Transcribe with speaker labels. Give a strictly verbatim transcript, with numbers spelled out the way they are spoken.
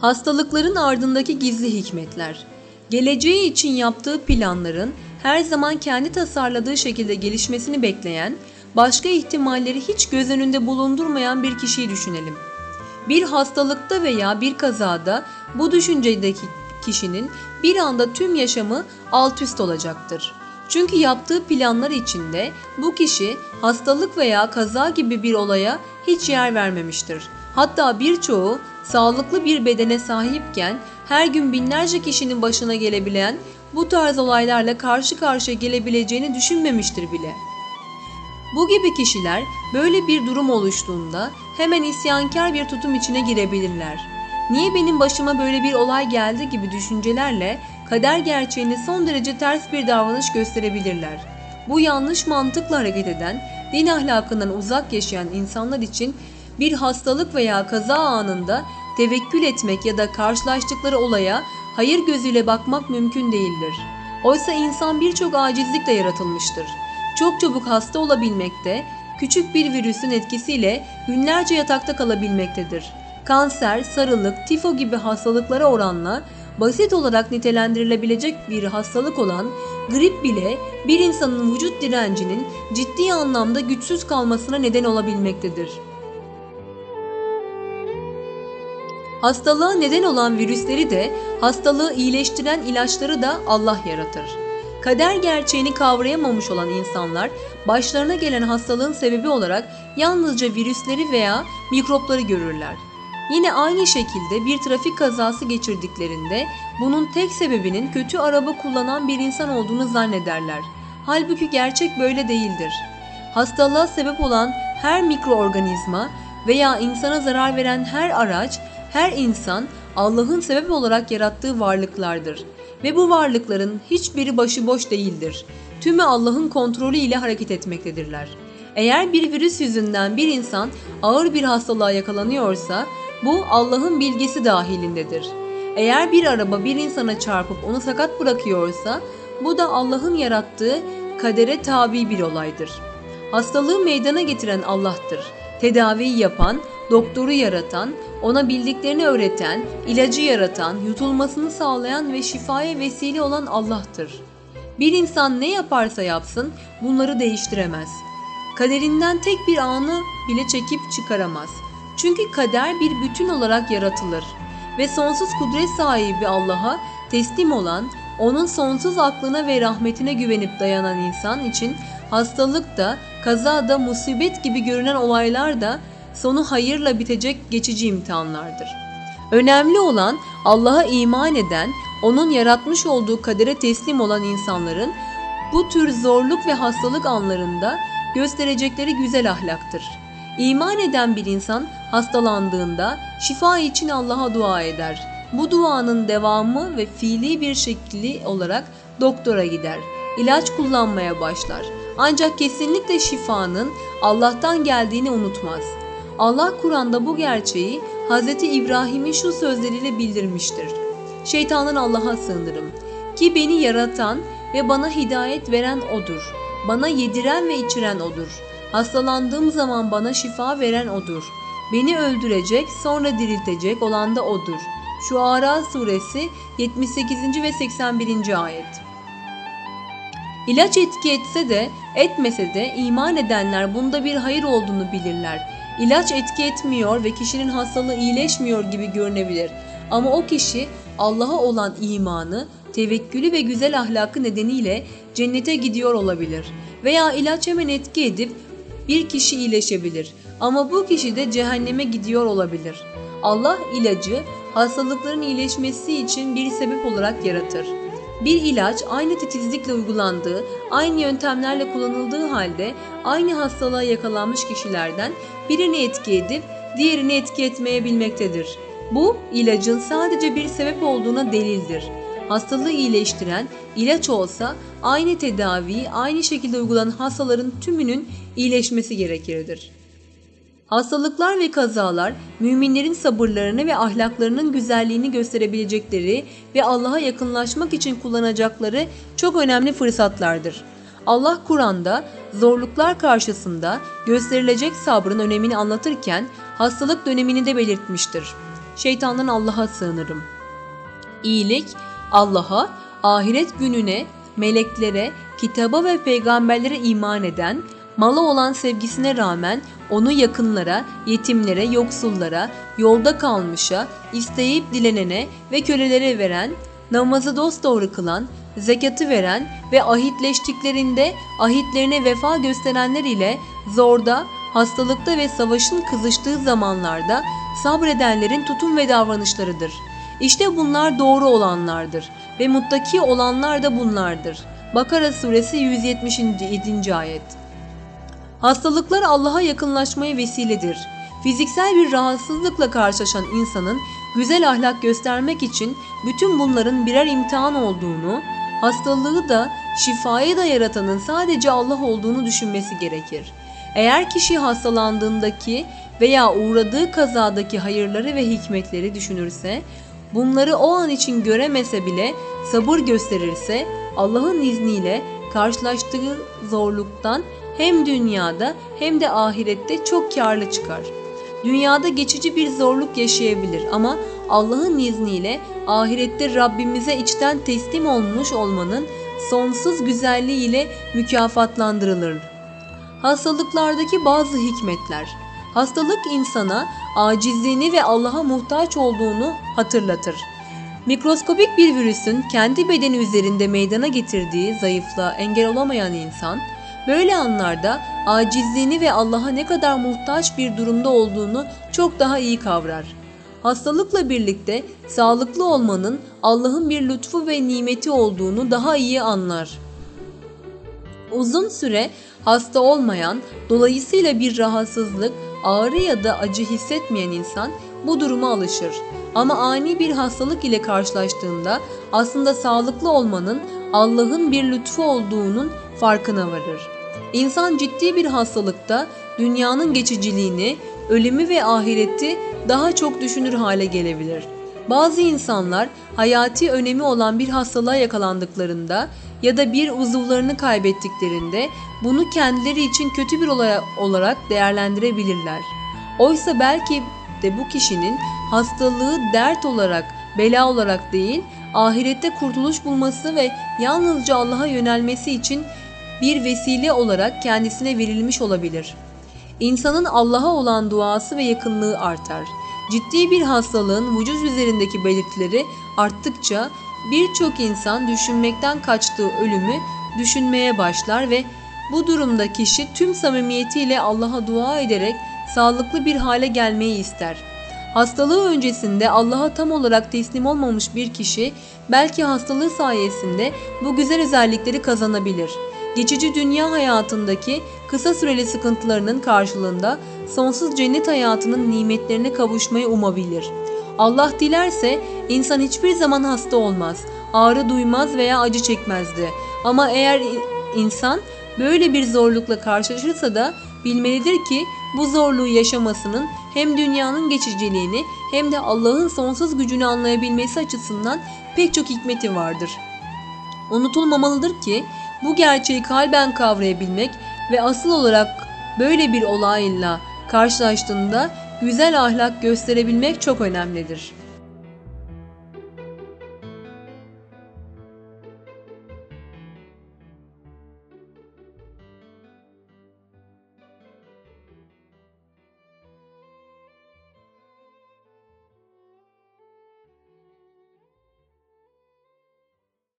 Speaker 1: Hastalıkların ardındaki gizli hikmetler. Geleceği için yaptığı planların her zaman kendi tasarladığı şekilde gelişmesini bekleyen, başka ihtimalleri hiç göz önünde bulundurmayan bir kişiyi düşünelim. Bir hastalıkta veya bir kazada bu düşüncedeki kişinin bir anda tüm yaşamı alt üst olacaktır. Çünkü yaptığı planlar içinde bu kişi hastalık veya kaza gibi bir olaya hiç yer vermemiştir. Hatta birçoğu sağlıklı bir bedene sahipken her gün binlerce kişinin başına gelebilen bu tarz olaylarla karşı karşıya gelebileceğini düşünmemiştir bile. Bu gibi kişiler böyle bir durum oluştuğunda hemen isyankar bir tutum içine girebilirler. Niye benim başıma böyle bir olay geldi gibi düşüncelerle kader gerçeğini son derece ters bir davranış gösterebilirler. Bu yanlış mantıkla hareket eden, din ahlakından uzak yaşayan insanlar için bir hastalık veya kaza anında tevekkül etmek ya da karşılaştıkları olaya hayır gözüyle bakmak mümkün değildir. Oysa insan birçok acizlikle yaratılmıştır. Çok çabuk hasta olabilmekte, küçük bir virüsün etkisiyle günlerce yatakta kalabilmektedir. Kanser, sarılık, tifo gibi hastalıklara oranla basit olarak nitelendirilebilecek bir hastalık olan grip bile bir insanın vücut direncinin ciddi anlamda güçsüz kalmasına neden olabilmektedir. Hastalığa neden olan virüsleri de, hastalığı iyileştiren ilaçları da Allah yaratır. Kader gerçeğini kavrayamamış olan insanlar, başlarına gelen hastalığın sebebi olarak yalnızca virüsleri veya mikropları görürler. Yine aynı şekilde bir trafik kazası geçirdiklerinde bunun tek sebebinin kötü araba kullanan bir insan olduğunu zannederler. Halbuki gerçek böyle değildir. Hastalığa sebep olan her mikroorganizma veya insana zarar veren her araç, her insan Allah'ın sebep olarak yarattığı varlıklardır. Ve bu varlıkların hiçbiri başıboş değildir. Tümü Allah'ın kontrolü ile hareket etmektedirler. Eğer bir virüs yüzünden bir insan ağır bir hastalığa yakalanıyorsa, bu Allah'ın bilgisi dahilindedir. Eğer bir araba bir insana çarpıp onu sakat bırakıyorsa, bu da Allah'ın yarattığı kadere tabi bir olaydır. Hastalığı meydana getiren Allah'tır. Tedaviyi yapan, doktoru yaratan, ona bildiklerini öğreten, ilacı yaratan, yutulmasını sağlayan ve şifaya vesile olan Allah'tır. Bir insan ne yaparsa yapsın bunları değiştiremez. Kaderinden tek bir anı bile çekip çıkaramaz. Çünkü kader bir bütün olarak yaratılır ve sonsuz kudret sahibi Allah'a teslim olan, onun sonsuz aklına ve rahmetine güvenip dayanan insan için hastalık da, kaza da, musibet gibi görünen olaylar da sonu hayırla bitecek geçici imtihanlardır. Önemli olan Allah'a iman eden, onun yaratmış olduğu kadere teslim olan insanların bu tür zorluk ve hastalık anlarında gösterecekleri güzel ahlaktır. İman eden bir insan hastalandığında şifa için Allah'a dua eder. Bu duanın devamı ve fiili bir şekli olarak doktora gider. İlaç kullanmaya başlar. Ancak kesinlikle şifanın Allah'tan geldiğini unutmaz. Allah Kur'an'da bu gerçeği Hazreti İbrahim'in şu sözleriyle bildirmiştir. Şeytanın Allah'a sığınırım ki beni yaratan ve bana hidayet veren O'dur. Bana yediren ve içiren O'dur. Hastalandığım zaman bana şifa veren O'dur. Beni öldürecek, sonra diriltecek olan da O'dur. Şuara suresi yetmiş sekizinci ve seksen birinci ayet. İlaç etki etse de etmese de iman edenler bunda bir hayır olduğunu bilirler. İlaç etki etmiyor ve kişinin hastalığı iyileşmiyor gibi görünebilir. Ama o kişi Allah'a olan imanı, tevekkülü ve güzel ahlakı nedeniyle cennete gidiyor olabilir. Veya ilaç hemen etki edip bir kişi iyileşebilir. Ama bu kişi de cehenneme gidiyor olabilir. Allah ilacı hastalıkların iyileşmesi için bir sebep olarak yaratır. Bir ilaç aynı titizlikle uygulandığı, aynı yöntemlerle kullanıldığı halde aynı hastalığa yakalanmış kişilerden birini etki edip diğerini etki etmeyebilmektedir. Bu ilacın sadece bir sebep olduğuna delildir. Hastalığı iyileştiren ilaç olsa aynı tedaviyi aynı şekilde uygulanan hastaların tümünün iyileşmesi gerekirdir. Hastalıklar ve kazalar, müminlerin sabırlarını ve ahlaklarının güzelliğini gösterebilecekleri ve Allah'a yakınlaşmak için kullanacakları çok önemli fırsatlardır. Allah Kur'an'da zorluklar karşısında gösterilecek sabrın önemini anlatırken hastalık dönemini de belirtmiştir. şeytandan Allah'a sığınırım. İyilik, Allah'a, ahiret gününe, meleklere, kitaba ve peygamberlere iman eden, mala olan sevgisine rağmen onu yakınlara, yetimlere, yoksullara, yolda kalmışa, isteyip dilenene ve kölelere veren, namazı dosdoğru kılan, zekatı veren ve ahitleştiklerinde ahitlerine vefa gösterenler ile zorda, hastalıkta ve savaşın kızıştığı zamanlarda sabredenlerin tutum ve davranışlarıdır. İşte bunlar doğru olanlardır ve muttaki olanlar da bunlardır. Bakara suresi yüz yetmiş yedinci ayet. Hastalıklar Allah'a yakınlaşmaya vesiledir. Fiziksel bir rahatsızlıkla karşılaşan insanın güzel ahlak göstermek için bütün bunların birer imtihan olduğunu, hastalığı da şifayı da yaratanın sadece Allah olduğunu düşünmesi gerekir. Eğer kişi hastalandığındaki veya uğradığı kazadaki hayırları ve hikmetleri düşünürse, bunları o an için göremese bile sabır gösterirse, Allah'ın izniyle karşılaştığı zorluktan hem dünyada hem de ahirette çok karlı çıkar. Dünyada geçici bir zorluk yaşayabilir ama Allah'ın izniyle ahirette Rabbimize içten teslim olmuş olmanın sonsuz güzelliğiyle mükafatlandırılır. Hastalıklardaki bazı hikmetler. Hastalık insana acizliğini ve Allah'a muhtaç olduğunu hatırlatır. Mikroskobik bir virüsün kendi bedeni üzerinde meydana getirdiği zayıflığa engel olamayan insan, böyle anlarda acizliğini ve Allah'a ne kadar muhtaç bir durumda olduğunu çok daha iyi kavrar. Hastalıkla birlikte sağlıklı olmanın Allah'ın bir lütfu ve nimeti olduğunu daha iyi anlar. Uzun süre hasta olmayan, dolayısıyla bir rahatsızlık, ağrı ya da acı hissetmeyen insan bu duruma alışır. Ama ani bir hastalık ile karşılaştığında aslında sağlıklı olmanın Allah'ın bir lütfu olduğunun farkına varır. İnsan ciddi bir hastalıkta dünyanın geçiciliğini, ölümü ve ahireti daha çok düşünür hale gelebilir. Bazı insanlar hayati önemi olan bir hastalığa yakalandıklarında ya da bir uzuvlarını kaybettiklerinde bunu kendileri için kötü bir olay olarak değerlendirebilirler. Oysa belki de bu kişinin hastalığı dert olarak, bela olarak değil, ahirette kurtuluş bulması ve yalnızca Allah'a yönelmesi için bir vesile olarak kendisine verilmiş olabilir. İnsanın Allah'a olan duası ve yakınlığı artar. Ciddi bir hastalığın vücut üzerindeki belirtileri arttıkça birçok insan düşünmekten kaçtığı ölümü düşünmeye başlar ve bu durumda kişi tüm samimiyetiyle Allah'a dua ederek sağlıklı bir hale gelmeyi ister. Hastalığı öncesinde Allah'a tam olarak teslim olmamış bir kişi belki hastalığı sayesinde bu güzel özellikleri kazanabilir. Geçici dünya hayatındaki kısa süreli sıkıntılarının karşılığında sonsuz cennet hayatının nimetlerine kavuşmayı umabilir. Allah dilerse insan hiçbir zaman hasta olmaz, ağrı duymaz veya acı çekmezdi. Ama eğer insan böyle bir zorlukla karşılaşırsa da bilmelidir ki bu zorluğu yaşamasının hem dünyanın geçiciliğini hem de Allah'ın sonsuz gücünü anlayabilmesi açısından pek çok hikmeti vardır. Unutulmamalıdır ki bu gerçeği kalben kavrayabilmek ve asıl olarak böyle bir olayla karşılaştığında güzel ahlak gösterebilmek çok önemlidir.